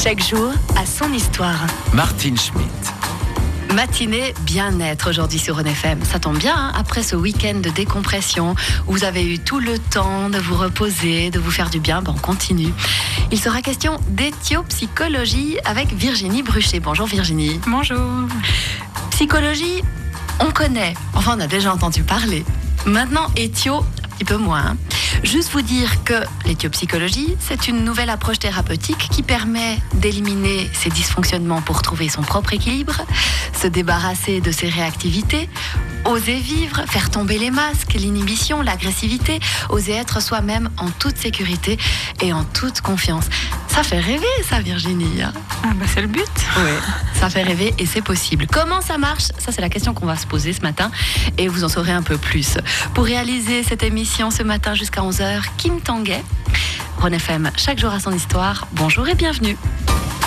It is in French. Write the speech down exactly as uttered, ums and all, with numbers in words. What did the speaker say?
Chaque jour a son histoire. Martine Schmitt. Matinée bien-être aujourd'hui sur Rhône F M. Ça tombe bien, hein, après ce week-end de décompression où vous avez eu tout le temps de vous reposer, de vous faire du bien, ben on continue. Il sera question d'éthiopsychologie avec Virginie Bruchet. Bonjour Virginie. Bonjour. Psychologie, on connaît, enfin on a déjà entendu parler. Maintenant, éthio, un petit peu moins. Hein. Juste vous dire que l'éthiopsychologie, c'est une nouvelle approche thérapeutique qui permet d'éliminer ses dysfonctionnements pour trouver son propre équilibre, se débarrasser de ses réactivités, oser vivre, faire tomber les masques, l'inhibition, l'agressivité, oser être soi-même en toute sécurité et en toute confiance. Ça fait rêver, ça, Virginie. Hein? Ah bah c'est le but. Oui, ça fait rêver et c'est possible. Comment ça marche? Ça, c'est la question qu'on va se poser ce matin et vous en saurez un peu plus. Pour réaliser cette émission ce matin jusqu'à onze heures, Kim Tanguay, Rhône F M, chaque jour à son histoire. Bonjour et bienvenue.